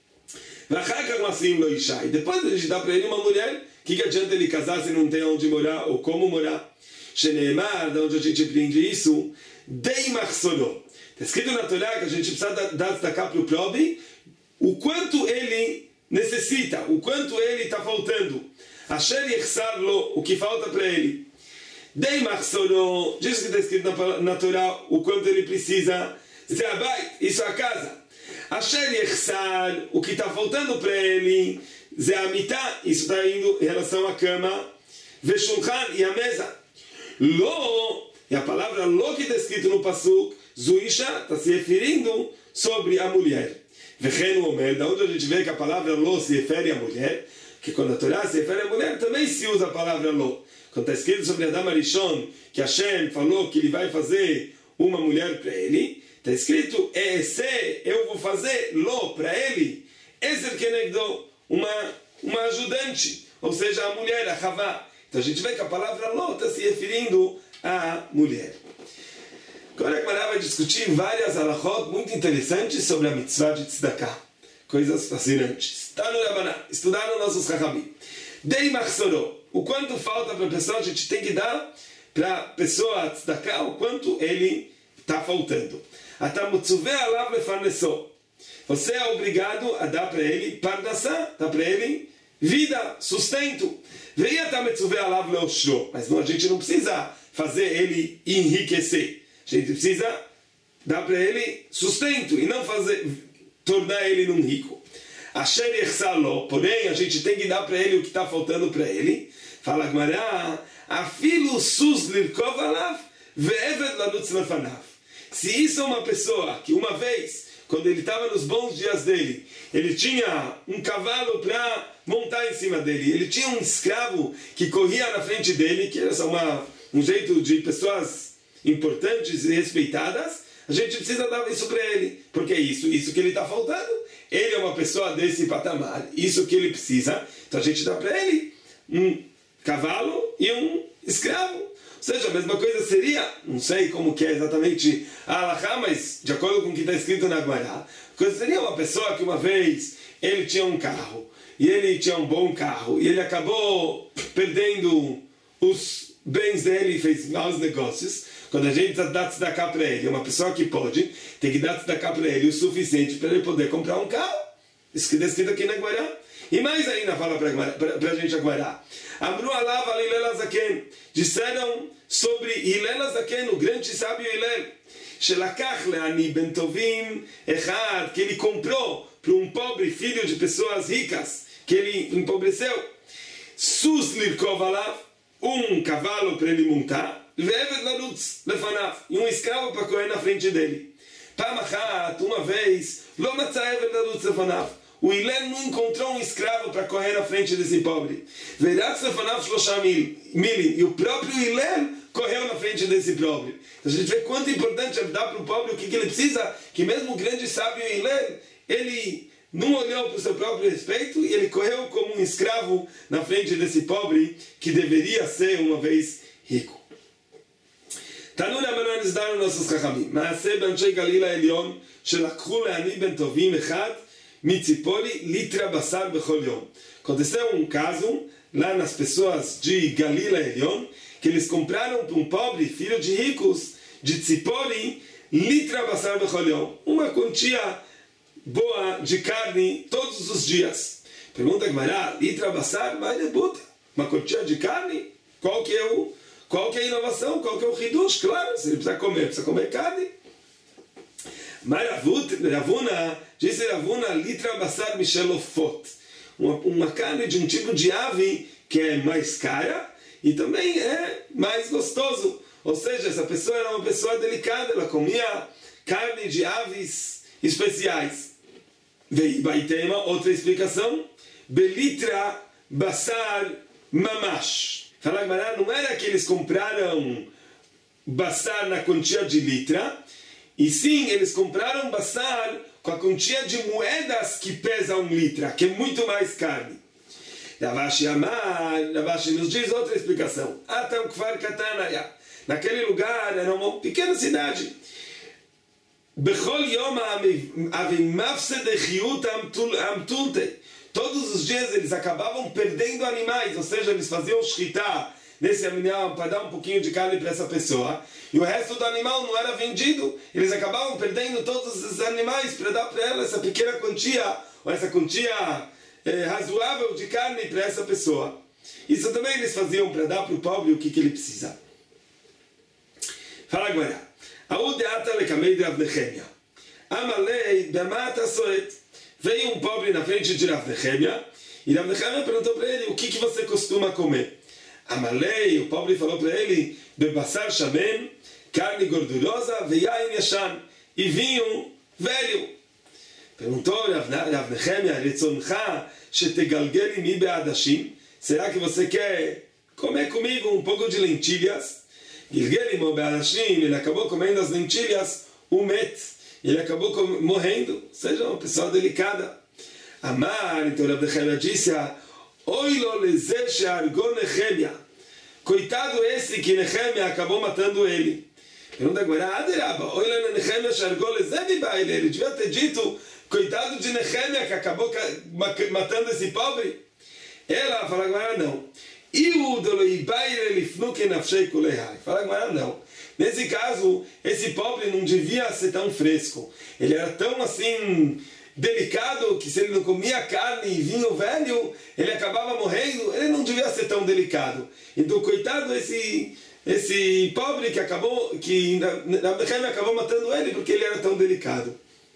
A: E depois a gente dá para ele uma mulher. O que, que adianta ele casar se não tem onde morar ou como morar? Sheneemar, de onde a gente aprende isso? Dei machsoró. Está escrito na Torá que a gente precisa dar destacar para o pobre o quanto ele necessita, o quanto ele está faltando. Asher yechsar lo, o que falta para ele. Dei machsoró, diz que está escrito na, na Torá o quanto ele precisa. Zeabait, isso é a casa. Asher yechsar, o que está faltando para ele. Zeamitá, isso está indo em relação à cama. Veshulchan, e a mesa. Lo, e a palavra lo que está escrito no Pasuk, Zuisha, está se referindo sobre a mulher. Vechen Omer, da onde a gente vê que a palavra lo se refere à mulher, que quando a Torá se refere à mulher, também se usa a palavra lo. Quando está escrito sobre Adam Arishon, que Hashem falou que ele vai fazer uma mulher para ele, está escrito, esse eu vou fazer lo para ele, Ezer Kenegdo, uma, uma ajudante, ou seja, a mulher, a Havá. Então a gente vê que a palavra lo está se referindo à mulher. Agora a Gemara vai discutir várias halachot muito interessantes sobre a mitzvah de tzedakah. Coisas fascinantes. Está no Rabanan, estudaram nossos chachamim. Dei machsoró. O quanto falta para a pessoa, a gente tem que dar para a pessoa tzedakah, o quanto ele está faltando. Atamutzuveh alav lefarnesó. Você é obrigado a dar para ele parnassá, dar para ele vida, sustento. Mas não, a gente não precisa fazer ele enriquecer. A gente precisa dar para ele sustento e não fazer, tornar ele num rico. Porém, a gente tem que dar para ele o que está faltando para ele. Fala Gemara, afilo sus lirkov alav ve'eved lanutz lefanav. Se isso é uma pessoa que uma vez, quando ele estava nos bons dias dele, ele tinha um cavalo para montar em cima dele, ele tinha um escravo que corria na frente dele, que era uma, um jeito de pessoas importantes e respeitadas, a gente precisa dar isso para ele, porque é isso, isso que ele está faltando. Ele é uma pessoa desse patamar, isso que ele precisa, então a gente dá para ele um cavalo e um escravo. Ou seja, a mesma coisa seria, não sei como que é exatamente a halachá, mas de acordo com o que está escrito na Gemara, coisa seria uma pessoa que uma vez ele tinha um carro, e ele tinha um bom carro, e ele acabou perdendo os bens dele e fez maus negócios. Quando a gente dá tzedakah para ele, uma pessoa que pode, tem que dar tzedakah para ele o suficiente para ele poder comprar um carro. Isso que está escrito aqui na Gemara. E mais ainda fala para a gente a Gemara. Amru alav al Hillel HaZaken. Disseram sobre Hillel HaZaken, o grande sábio Hillel. Shelakach le'ani ben tovim echad, que ele comprou para um pobre filho de pessoas ricas, que ele empobreceu. Sus lirkov alav, um cavalo para ele montar. Ve'eved lanutz lefanav, e um escravo para correr na frente dele. Pamachat, uma vez, lo matzah eved lanutz lefanav. O Hillel não encontrou um escravo para correr na frente desse pobre. E o próprio Hillel correu na frente desse pobre. Então a gente vê quanto importante é dar para o pobre o que, que ele precisa, que mesmo o grande sábio Hillel, ele não olhou para o seu próprio respeito e ele correu como um escravo na frente desse pobre que deveria ser uma vez rico. תנו רבנן הסדרנו nossos חכמים. מעשה באנשי גליל העליון שלקחו לעני בן טובים אחד Mitzipori litra basar bechol yom. Aconteceu um caso lá nas pessoas de Galila Elion, que eles compraram para um pobre filho de ricos de Tzipori litra basar bechol yom, uma quantia boa de carne todos os dias. Pergunta Gemara, litra basar, vai de buta, uma quantia de carne? Qual que é o, qual que é a inovação? Qual que é o hidush? Claro, se ele precisa comer, precisa comer carne. Mas Ravuna, disse Ravuna, litra basar michelofot, uma, uma carne de um tipo de ave que é mais cara e também é mais gostoso. Ou seja, essa pessoa era uma pessoa delicada, ela comia carne de aves especiais. Vai ter uma outra explicação. Belitra basar mamash. Fala Gemara, não era que eles compraram basar na quantia de litra, e sim, eles compraram basar com a quantia de moedas que pesa um litra, que é muito mais carne. Ravashi Amar, Ravashi nos diz outra explicação. Atam Kfar Katanaya. Naquele lugar era uma pequena cidade. Bechol Yom Avimafse de Chiut Amtulte. Todos os dias eles acabavam perdendo animais, ou seja, eles faziam shritá nesse animal para dar um pouquinho de carne para essa pessoa, e o resto do animal não era vendido, eles acabavam perdendo todos os animais para dar para ela essa pequena quantia, ou essa quantia é, razoável de carne para essa pessoa. Isso também eles faziam para dar para o pobre o que, que ele precisa. Fala agora. Audeata lekamei de Rav Nehemia. Amalei bemata soet. Veio um pobre na frente de Rav Nehemia, e Rav Nehemia perguntou para ele, o que, que você costuma comer? Amalei, o pobre falou para ele, bebassar shamem, carne gordurosa, veyain yashan, e vinho velho. Perguntou Rav Nehemia, retzoncha shetegalgeli mi beadashim, será que você quer comer comigo um pouco de lentilhas? Gilgeli mo beadashim, ele acabou comendo as lentilhas, o met, ele acabou morrendo, ou seja, uma pessoa delicada. Amar, então Rav Nehemia disse, oi lo leze she'argo Nehemia, coitado esse que Nehemia acabou matando ele. Pergunta agora, aderaba, oi lo Nehemia she'argo leze mibaile, ele devia ter dito, coitado de Nehemia que acabou matando esse pobre. Ela fala agora, não. Iudo lo ibaile lifnuke nafshei kulehai. Fala agora, não. Nesse caso, esse pobre não devia ser tão fresco. Ele era tão assim delicado que se ele não comia carne e vinho velho, ele acabava morrendo. Ele não devia ser tão delicado. Então, coitado esse esse pobre que acabou que Rav Nehemia acabou matando ele porque ele era tão delicado.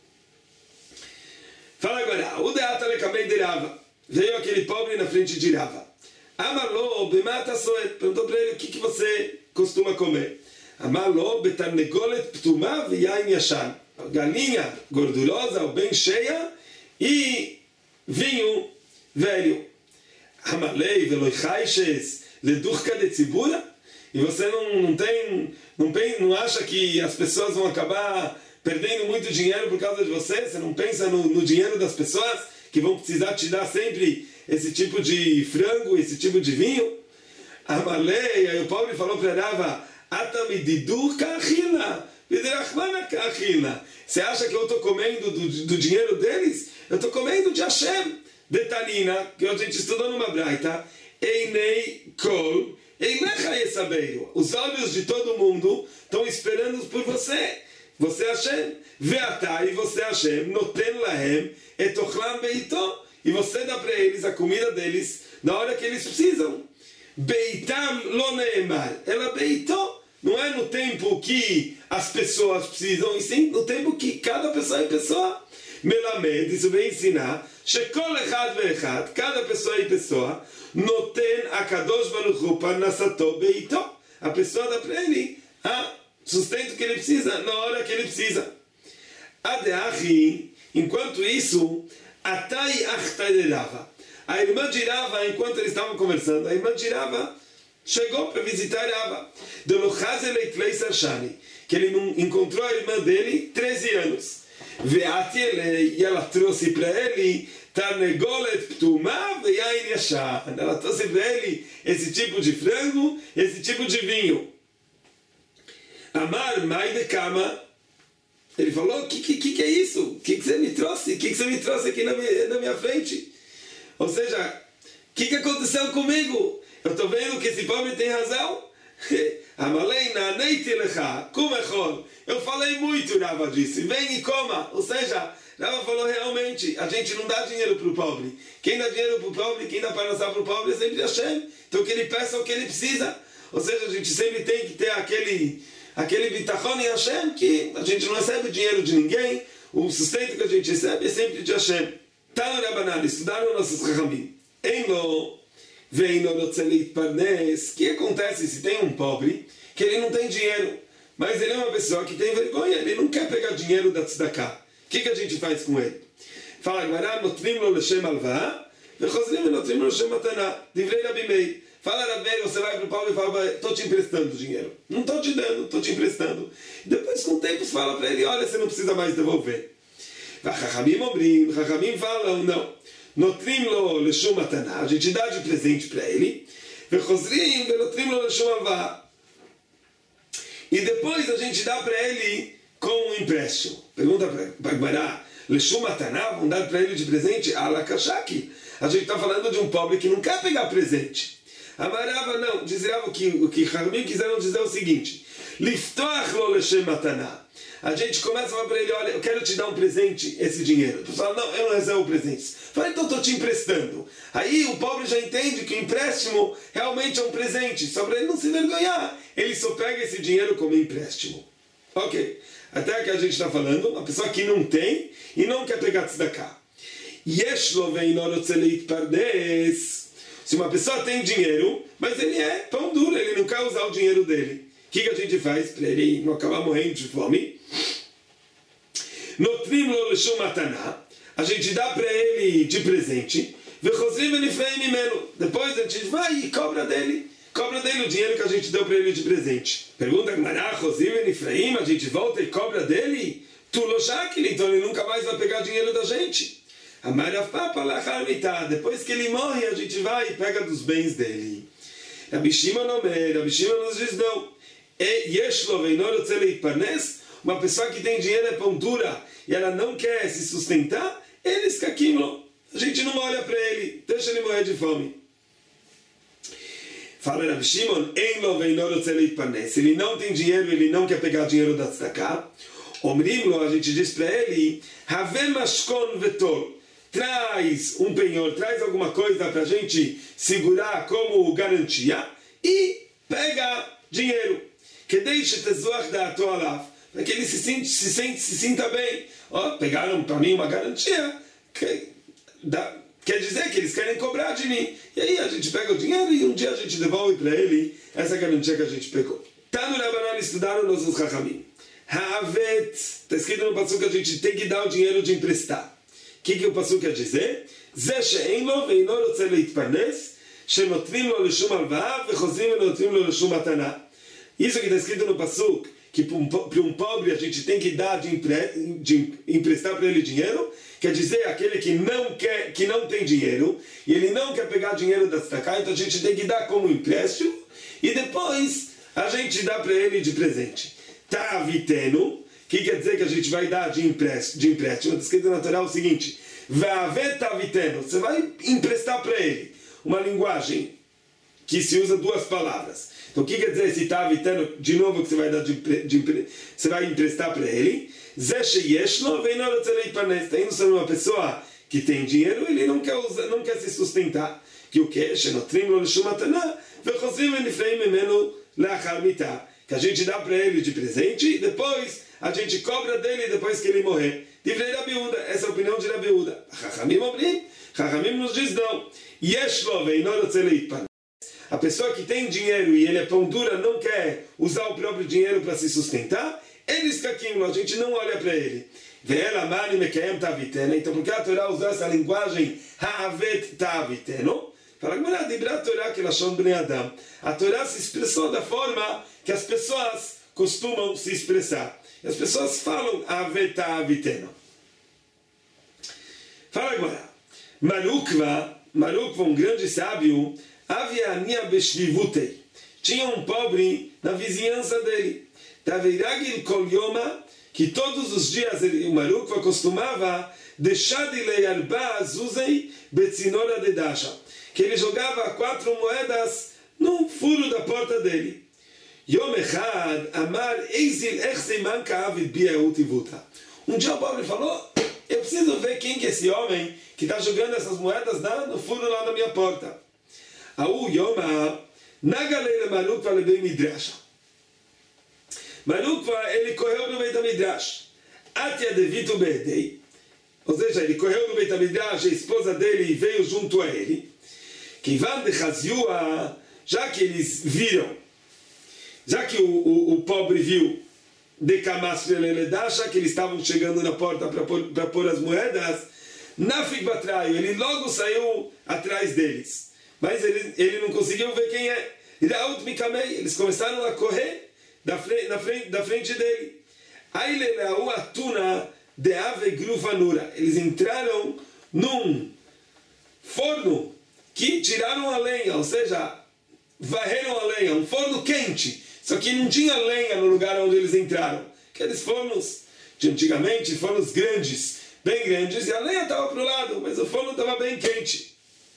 A: Fala agora. O deata lekamei de Rava. Veio aquele pobre na frente de Rava. Amalô bemata soet. Perguntou para ele o que que você costuma comer. Amalô betarnegolet ptumá veyain yashan. Galinha gordurosa ou bem cheia e vinho velho. Amalei veloi chaishes ledurka de tzibura. E você não, não tem, não, tem, não acha que as pessoas vão acabar perdendo muito dinheiro por causa de você? Você não pensa no, no dinheiro das pessoas que vão precisar te dar sempre esse tipo de frango, esse tipo de vinho? Amalei, aí o pobre falou para Rava, atamididur kachina, viderachmana kachina. Você acha que eu estou comendo do, do dinheiro deles? Eu estou comendo de Hashem. Detanina, que a gente estudou numa braita, einei kol, einecha yesabeiro. Os olhos de todo mundo estão esperando por você. Você Hashem. Veatai, você Hashem, noten lahem, etochlam beito. E você dá para eles a comida deles na hora que eles precisam. Beitam lo neemar. Ela beito. Não é no tempo que as pessoas precisam, e sim no tempo que cada pessoa é pessoa. Melamed, isso vem ensinar, shekol echad veechad, cada pessoa é pessoa, noten akadosh baruch hu parnasato beito. A pessoa dá para ele o sustento que ele precisa, na hora que ele precisa. Adeachi, enquanto isso, atai achtai de Rava. A irmã de Rava, enquanto eles estavam conversando, a irmã de Rava chegou para visitar Rava. Que ele não encontrou a irmã dele treze anos. E ela trouxe para ele ela trouxe para ele esse tipo de frango, esse tipo de vinho. Amar mai de cama. Ele falou, o que, que, que é isso? O que, que você me trouxe? O que, que você me trouxe aqui na minha, na minha frente? Ou seja, o que, que aconteceu comigo? Eu estou vendo que esse pobre tem razão. Amaleina neitilecha, kumechol. Eu falei muito, Rava disse. Vem e coma. Ou seja, Rava falou realmente, a gente não dá dinheiro para o pobre. Quem dá dinheiro para o pobre, quem dá para lançar para o pobre é sempre Hashem. Então que ele peça o que ele precisa. Ou seja, a gente sempre tem que ter aquele, aquele bitachon em Hashem, que a gente não recebe dinheiro de ninguém. O sustento que a gente recebe é sempre de Hashem. Tá no Rabanan, estudaram nossos Chachamim. Em lo... Vem no Rotzelit Parnes. O que acontece se tem um pobre que ele não tem dinheiro, mas ele é uma pessoa que tem vergonha, ele não quer pegar dinheiro da tzedakah? O que, que a gente faz com ele? Fala, Gemara, notrim lo leshem alva, vechozrim notrim lo leshem matana. Divrei Rabi Meir. Fala Rabi, você vai para o pobre e fala, estou te emprestando dinheiro. Não estou te dando, estou te emprestando. E depois, com o tempo, você fala para ele, olha, você não precisa mais devolver. Chachamim obrim, Chachamim falam, não. Notrim lo leshum mataná, a gente dá de presente para ele. Vechosrim velotrim lo leshum alvá. E depois a gente dá para ele com um empréstimo. Pergunta para Agmará, leshum mataná, vão dar para ele de presente? Alakashaki. A gente está falando de um pobre que não quer pegar presente. Amarava não, dizia que o que Chachamim quiseram dizer é o seguinte: Liftoach lo leshem mataná. A gente começa a falar para ele, olha, eu quero te dar um presente, esse dinheiro. Ele fala, não, eu não reservo presentes. Fala, então estou te emprestando. Aí o pobre já entende que o empréstimo realmente é um presente. Só para ele não se envergonhar. Ele só pega esse dinheiro como empréstimo. Ok. Até aqui a gente está falando, uma pessoa que não tem e não quer pegar tzedakah. Yeshlo veinorotzeleit pardes. Se uma pessoa tem dinheiro, mas ele é pão duro, ele não quer usar o dinheiro dele. O que, que a gente faz para ele não acabar morrendo de fome? Notrim lo leshum mataná, a gente dá para ele de presente. Vechosrim venifreim mimenu. Depois a gente vai e cobra dele, cobra dele o dinheiro que a gente deu para ele de presente. Pergunta Gmará, Chosrim venifreim, a gente volta e cobra dele? Tu lo shakil, então ele nunca mais vai pegar dinheiro da gente. Depois que ele morre, a gente vai e pega dos bens dele. Rabi Shimon Omer, Rabi Shimon nos diz não. Uma pessoa que tem dinheiro é pão dura e ela não quer se sustentar, eles caquimam. A gente não olha para ele, deixa ele morrer de fome. Fala Rabi Shimon, se ele não tem dinheiro, ele não quer pegar dinheiro da tzedakah. Omrimlo, a gente diz para ele, Havemashkon vetol. Traz um penhor, traz alguma coisa para a gente segurar como garantia e pega dinheiro. Que deixe tezuach da atualav, para que ele se sente, se sente, se sinta bem. Ó, oh, pegaram para mim uma garantia, que dá, quer dizer que eles querem cobrar de mim. E aí a gente pega o dinheiro e um dia a gente devolve para ele essa garantia que a gente pegou. Tá no Rabanan, estudaram nossos Chachamim. Havet, está escrito no passuco que a gente tem que dar o dinheiro de emprestar. O que, que o passuco quer dizer? Ze she'en lo ve'ino rotze leitparnes, shenotrim lo leshum alvah, vechosrim venotrim lo leshum mataná. Isso que está escrito no passuco, que para um, para um pobre a gente tem que dar de, empre, de emprestar para ele dinheiro, quer dizer aquele que não quer, que não tem dinheiro e ele não quer pegar dinheiro da tzedakah, então a gente tem que dar como empréstimo e depois a gente dá para ele de presente. Tavitenu, que quer dizer que a gente vai dar de empréstimo, de empréstimo. Está escrito na Torá o seguinte: Vavet tavitenu, você vai emprestar para ele uma linguagem que se usa duas palavras. Então o que quer dizer esse tavitenu, de novo, que você vai dar de, de você vai emprestar para ele? Está indo sobre uma pessoa que tem dinheiro, ele não quer usar, não quer se sustentar. Que o que? Que a gente dá para ele de presente e depois a gente cobra dele depois que ele morrer. Divrei Rabi Yehuda, essa é a opinião de Rabi Yehuda. Chachamim obrim, Chachamim nos diz não. Yeshlo ve'ino rotze leitparnes. A pessoa que tem dinheiro e ele é pão dura, não quer usar o próprio dinheiro para se sustentar, eles caquimam, a gente não olha para ele. Então por que a Torá usou essa linguagem Ha'avet ta'avitenu? Fala que a Torá se expressou da forma que as pessoas costumam se expressar. E as pessoas falam Ha'avet ta'avitenu. Fala agora. Marukva, Marukva, um grande sábio, Aviania Beshlivutei. Tinha um pobre na vizinhança dele. Taveiragil Kol Yoma, que todos os dias o Marukva costumava deixar de ler Arba Zuzei Betzinora de Dasha, que ele jogava quatro moedas no furo da porta dele. Yom Echad Amar Eizil Echzeman Ka'avid Bia'utivuta. Um dia o pobre falou: eu preciso ver quem que é esse homem que está jogando essas moedas no furo lá na minha porta. Aú Yoma Nagaleira Marukva Lebei Midrasha. Marukva, ele correu no Beit HaMidrash. Atia Devitu Be'edei. Ou seja, ele correu no Beit HaMidrash, a esposa dele veio junto a ele. Kivan de Chaziua, já que eles viram, já que o, o, o pobre viu de Kamastre Leledasha, que eles estavam chegando na porta para pôr, pôr as moedas, Nafik Batraio, ele logo saiu atrás deles. mas ele, ele não conseguiu ver quem é. Eles começaram a correr da frente, na frente, da frente dele. Eles entraram num forno que tiraram a lenha, ou seja, varreram a lenha, um forno quente, só que não tinha lenha no lugar onde eles entraram. Aqueles fornos de antigamente, fornos grandes, bem grandes, e a lenha estava para o lado, mas o forno estava bem quente.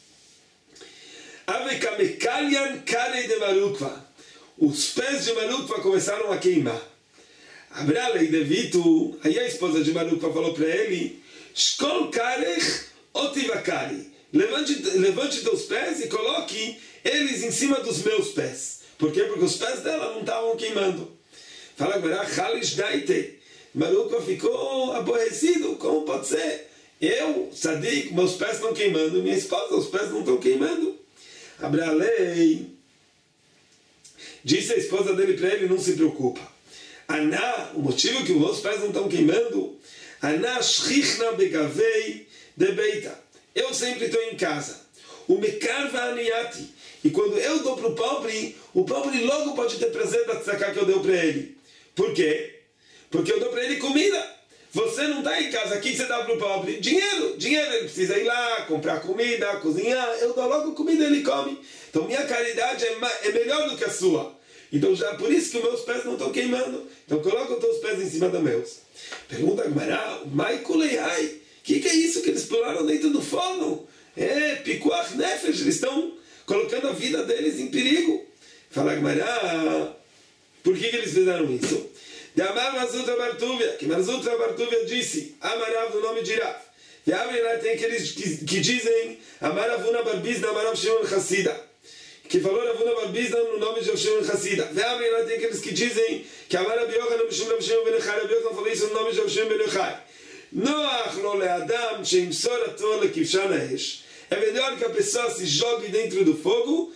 A: Os pés de Marukva começaram a queimar. Abralei Devitu, aí a esposa de Marukva falou para ele: Shkol karech otivakari. Levante, levante teus pés e coloque eles em cima dos meus pés. Por quê? Porque os pés dela não estavam queimando. Fala agora, Chalish daite. Marukva ficou aborrecido. Como pode ser? Eu, Sadik, meus pés estão queimando. Minha esposa, os pés não estão queimando. Abralei. Disse a esposa dele para ele: não se preocupa. Aná, o motivo que os meus pés não estão queimando, Aná shrichna begavei de beita. Eu sempre estou em casa. O mekarva aniati. E quando eu dou para o pobre, o pobre logo pode ter prazer da tzedakah que eu dei para ele. Por quê? Porque eu dou para ele comida. Você não está em casa, o que você dá para o pobre? Dinheiro. Dinheiro, ele precisa ir lá, comprar comida, cozinhar. Eu dou logo comida e ele come. Então minha caridade é, é melhor do que a sua. Então já por isso que os meus pés não estão queimando. Então coloca os teus pés em cima dos meus. Pergunta a Gemara, Maikulei, o que, que é isso que eles pularam dentro do forno? É, Pikuach Nefesh, eles estão colocando a vida deles em perigo. Fala a Gemara, por que, que eles fizeram isso? De Amar Mazutra Bartuvia, que Mazutra Bartuvia disse, Amarav no nome de Rav. E Amar tem aqueles que, que dizem, Amaravuna Barbizna, Amarav Shimon Hassida. Que falou Ravuna Barbizna no nome de Shimon Hassida. E Amar tem aqueles que dizem, que Amarav Yochanan Mishum Rav Shimon Ben Yochai, Rav Yochanan falou isso no nome de Rav Shimon Ben Yochai. Noach lo leadam sheimsor ator lekivshan haesh. É melhor que a pessoa se jogue dentro do fogo.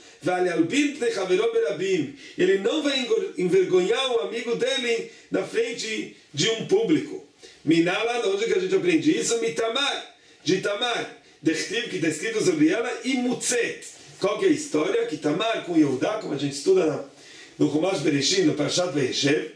A: Ele não vai envergonhar o amigo dele na frente de um público. Minala, onde que a gente aprende isso? Mitamar, de Tamar, Dechtiv, que está escrito sobre ela, e Mutzet. Qual que é a história? Que Tamar com Yehudá, como a gente estuda no Chumash Bereshit, no Parshat Vayeshev,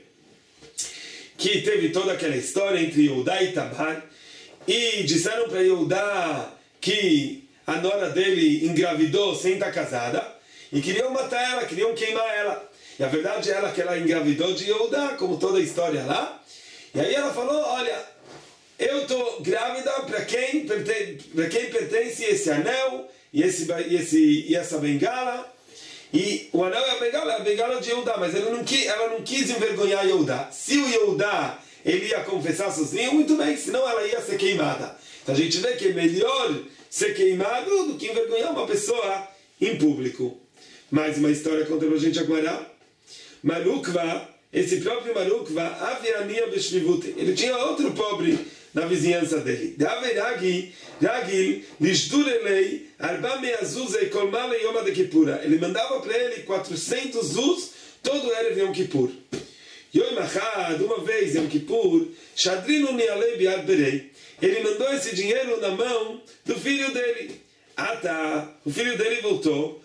A: que teve toda aquela história entre Yehudá e Tamar, e disseram para Yehudá que a nora dele engravidou sem estar casada, e queriam matar ela, queriam queimar ela. E a verdade é ela que ela engravidou de Yehudá, como toda a história lá. E aí ela falou, olha, eu estou grávida para quem, para quem pertence esse anel e, esse, e, esse, e essa bengala. E o anel e a bengala é a bengala de Yehudá, mas ele não quis, ela não quis envergonhar Yehudá. Se o Yehudá ele ia confessar sozinho, muito bem, senão ela ia ser queimada. Então a gente vê que é melhor ser queimado do que envergonhar uma pessoa em público. Mais uma história conta pra gente agora. Marukva, esse próprio Marukva, Aviania Beshvivute, ele tinha outro pobre na vizinhança dele. Daveragi, Ragil, Lishdurelei, Arba Meazuzei, Kolmale Yoma de Kippura. Ele mandava para ele quatrocentos zuz todo Erev Yom Kippur. Yom Achad, uma vez Yom Kippur, Shadrinu Nialei Biad Berei. Ele mandou esse dinheiro na mão do filho dele. Ah tá, o filho dele voltou.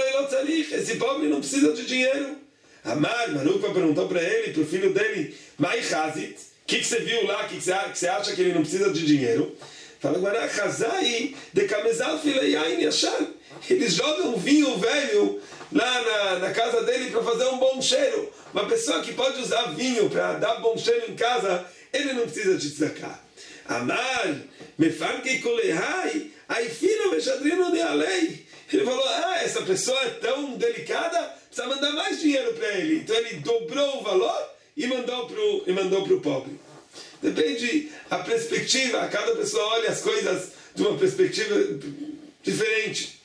A: Esse pobre não precisa de dinheiro. Amar, Marukva perguntou para ele, para o filho dele, Mai Chazit, o que, que você viu lá, o que, que, que você acha que ele não precisa de dinheiro? Fala agora, Chazai de Kamezal Fileiain Yashan. Eles jogam vinho velho lá na, na casa dele para fazer um bom cheiro. Uma pessoa que pode usar vinho para dar bom cheiro em casa, ele não precisa de tzedakah. Amar, Mefarkei Kolehai, Aifino Meshadrino Nealei. Ele falou, ah, essa pessoa é tão delicada, precisa mandar mais dinheiro para ele. Então ele dobrou o valor e mandou pro, e mandou para o pobre. Depende a perspectiva, cada pessoa olha as coisas de uma perspectiva diferente.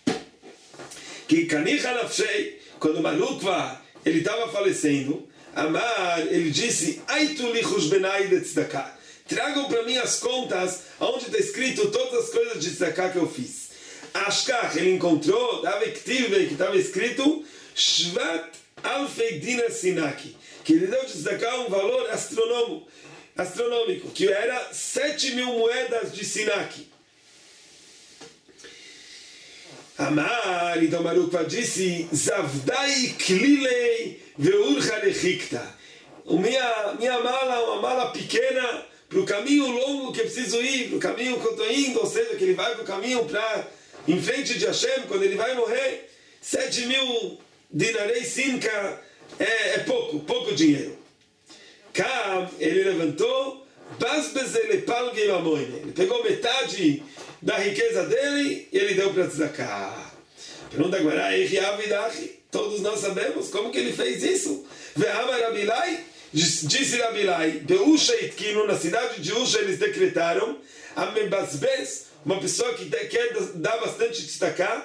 A: Que Kanicha Nafshei, quando Marukva ele estava falecendo, Amar, ele disse, Aitu li chushbenai de tzedakah. Tragam para mim as contas onde está escrito todas as coisas de tzedakah que eu fiz. Ashkach, ele encontrou, que estava escrito Shvat Alfei Dinar Sinaki, que ele deu de tzedakah um valor astronômico, astronômico, que era sete mil moedas de Sinaki. Amar, então Baruch disse, Zavdai klilei veurcha lechikta. Minha, minha mala é uma mala pequena para o caminho longo que eu preciso ir, para o caminho que eu estou indo, ou seja, que ele vai para o caminho para em frente de Hashem, quando ele vai morrer, sete mil dinarei simka é, é pouco, pouco dinheiro. Kam, ele levantou, ele pegou metade da riqueza dele e ele deu para tzedakah. Pergunta agora, todos nós sabemos como que ele fez isso. Disse Rabilai, na cidade de Usha eles decretaram, uma pessoa que quer dar bastante tzedakah,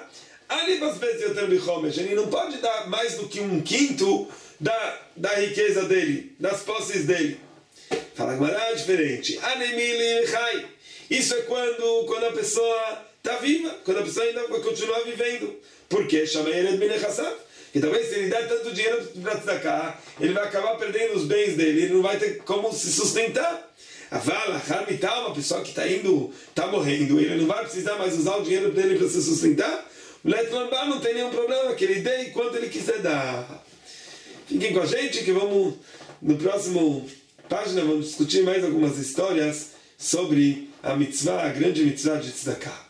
A: ele não pode dar mais do que um quinto da, da riqueza dele, das posses dele. Fala Gemara, diferente. Isso é quando, quando a pessoa está viva, quando a pessoa ainda vai continuar vivendo. Por quê? Porque talvez se ele der tanto dinheiro para tzedakah, ele vai acabar perdendo os bens dele, ele não vai ter como se sustentar. A vala, uma pessoa que está indo, está morrendo, ele não vai precisar mais usar o dinheiro dele para se sustentar. O Letlambar não tem nenhum problema, que ele dê quanto ele quiser dar. Fiquem com a gente que vamos, no próximo página, vamos discutir mais algumas histórias sobre a mitzvah, a grande mitzvah de tzedakah.